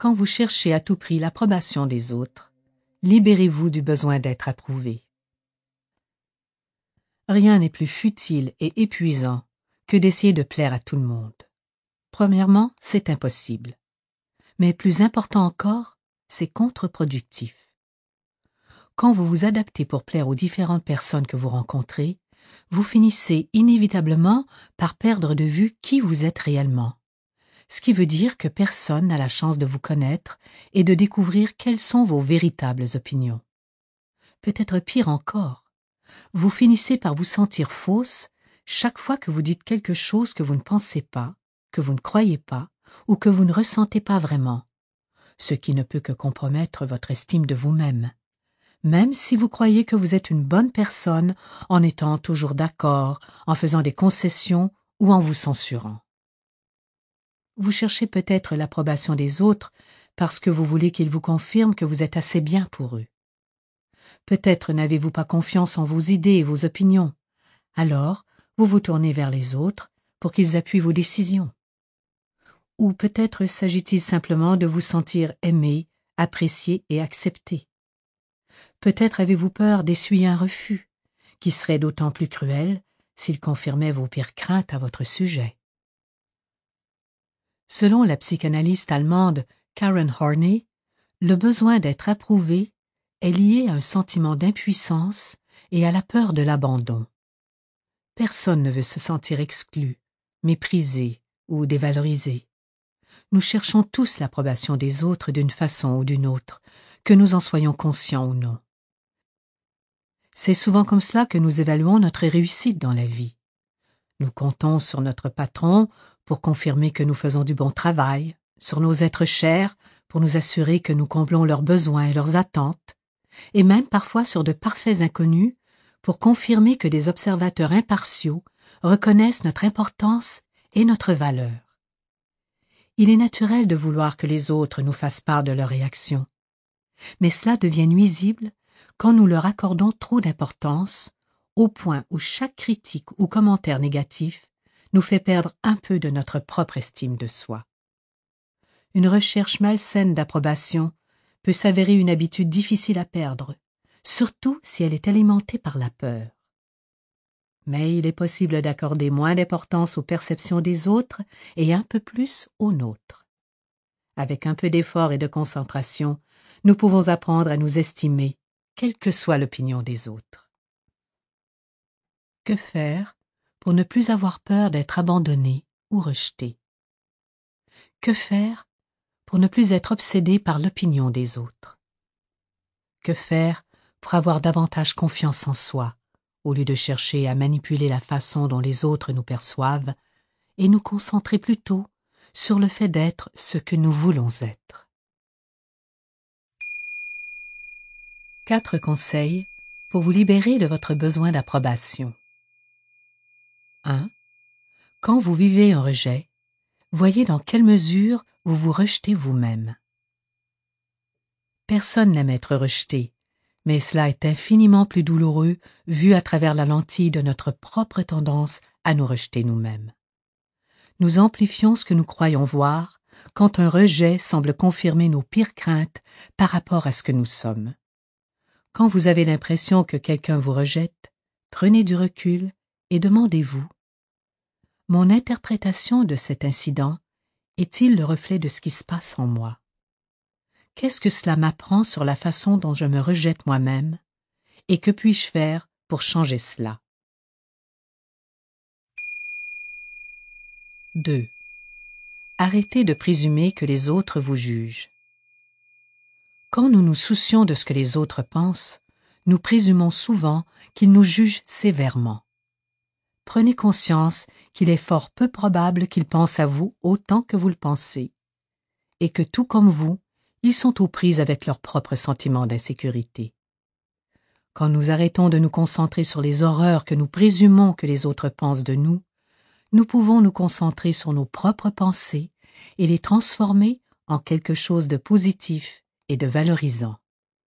Quand vous cherchez à tout prix l'approbation des autres, libérez-vous du besoin d'être approuvé. Rien n'est plus futile et épuisant que d'essayer de plaire à tout le monde. Premièrement, c'est impossible. Mais plus important encore, c'est contre-productif. Quand vous vous adaptez pour plaire aux différentes personnes que vous rencontrez, vous finissez inévitablement par perdre de vue qui vous êtes réellement. Ce qui veut dire que personne n'a la chance de vous connaître et de découvrir quelles sont vos véritables opinions. Peut-être pire encore, vous finissez par vous sentir fausse chaque fois que vous dites quelque chose que vous ne pensez pas, que vous ne croyez pas ou que vous ne ressentez pas vraiment, ce qui ne peut que compromettre votre estime de vous-même. Même si vous croyez que vous êtes une bonne personne en étant toujours d'accord, en faisant des concessions ou en vous censurant. Vous cherchez peut-être l'approbation des autres parce que vous voulez qu'ils vous confirment que vous êtes assez bien pour eux. Peut-être n'avez-vous pas confiance en vos idées et vos opinions. Alors, vous vous tournez vers les autres pour qu'ils appuient vos décisions. Ou peut-être s'agit-il simplement de vous sentir aimé, apprécié et accepté. Peut-être avez-vous peur d'essuyer un refus, qui serait d'autant plus cruel s'il confirmait vos pires craintes à votre sujet. Selon la psychanalyste allemande Karen Horney, le besoin d'être approuvé est lié à un sentiment d'impuissance et à la peur de l'abandon. Personne ne veut se sentir exclu, méprisé ou dévalorisé. Nous cherchons tous l'approbation des autres d'une façon ou d'une autre, que nous en soyons conscients ou non. C'est souvent comme cela que nous évaluons notre réussite dans la vie. Nous comptons sur notre patron pour confirmer que nous faisons du bon travail, sur nos êtres chers pour nous assurer que nous comblons leurs besoins et leurs attentes, et même parfois sur de parfaits inconnus pour confirmer que des observateurs impartiaux reconnaissent notre importance et notre valeur. Il est naturel de vouloir que les autres nous fassent part de leurs réactions, mais cela devient nuisible quand nous leur accordons trop d'importance, au point où chaque critique ou commentaire négatif nous fait perdre un peu de notre propre estime de soi. Une recherche malsaine d'approbation peut s'avérer une habitude difficile à perdre, surtout si elle est alimentée par la peur. Mais il est possible d'accorder moins d'importance aux perceptions des autres et un peu plus aux nôtres. Avec un peu d'effort et de concentration, nous pouvons apprendre à nous estimer, quelle que soit l'opinion des autres. Que faire pour ne plus avoir peur d'être abandonné ou rejeté? Que faire pour ne plus être obsédé par l'opinion des autres? Que faire pour avoir davantage confiance en soi, au lieu de chercher à manipuler la façon dont les autres nous perçoivent, et nous concentrer plutôt sur le fait d'être ce que nous voulons être? 4 conseils pour vous libérer de votre besoin d'approbation. 1. Quand vous vivez un rejet, voyez dans quelle mesure vous vous rejetez vous-même. Personne n'aime être rejeté, mais cela est infiniment plus douloureux vu à travers la lentille de notre propre tendance à nous rejeter nous-mêmes. Nous amplifions ce que nous croyons voir quand un rejet semble confirmer nos pires craintes par rapport à ce que nous sommes. Quand vous avez l'impression que quelqu'un vous rejette, prenez du recul et demandez-vous: mon interprétation de cet incident est-il le reflet de ce qui se passe en moi? Qu'est-ce que cela m'apprend sur la façon dont je me rejette moi-même, et que puis-je faire pour changer cela? 2. Arrêtez de présumer que les autres vous jugent. Quand nous nous soucions de ce que les autres pensent, nous présumons souvent qu'ils nous jugent sévèrement. Prenez conscience qu'il est fort peu probable qu'ils pensent à vous autant que vous le pensez, et que tout comme vous, ils sont aux prises avec leurs propres sentiments d'insécurité. Quand nous arrêtons de nous concentrer sur les horreurs que nous présumons que les autres pensent de nous, nous pouvons nous concentrer sur nos propres pensées et les transformer en quelque chose de positif et de valorisant.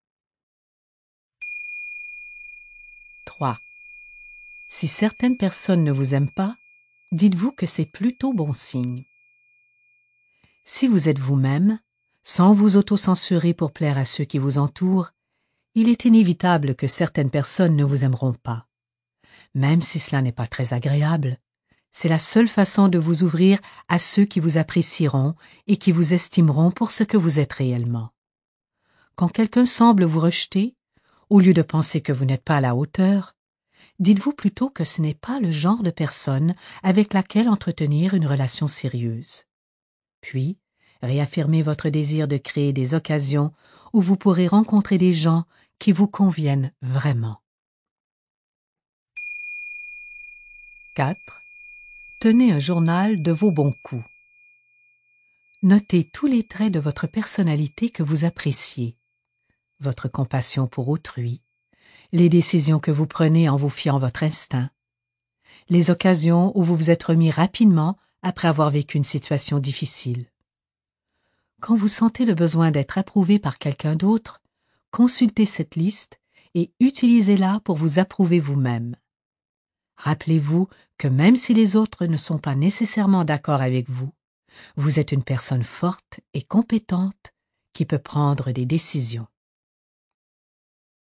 3. Si certaines personnes ne vous aiment pas, dites-vous que c'est plutôt bon signe. Si vous êtes vous-même, Sans vous autocensurer pour plaire à ceux qui vous entourent, il est inévitable que certaines personnes ne vous aimeront pas. Même si cela n'est pas très agréable, c'est la seule façon de vous ouvrir à ceux qui vous apprécieront et qui vous estimeront pour ce que vous êtes réellement. Quand quelqu'un semble vous rejeter, au lieu de penser que vous n'êtes pas à la hauteur, dites-vous plutôt que ce n'est pas le genre de personne avec laquelle entretenir une relation sérieuse. Puis, réaffirmez votre désir de créer des occasions où vous pourrez rencontrer des gens qui vous conviennent vraiment. 4. Tenez un journal de vos bons coups. Notez tous les traits de votre personnalité que vous appréciez. Votre compassion pour autrui, les décisions que vous prenez en vous fiant à votre instinct, les occasions où vous vous êtes remis rapidement après avoir vécu une situation difficile. Quand vous sentez le besoin d'être approuvé par quelqu'un d'autre, consultez cette liste et utilisez-la pour vous approuver vous-même. Rappelez-vous que même si les autres ne sont pas nécessairement d'accord avec vous, vous êtes une personne forte et compétente qui peut prendre des décisions.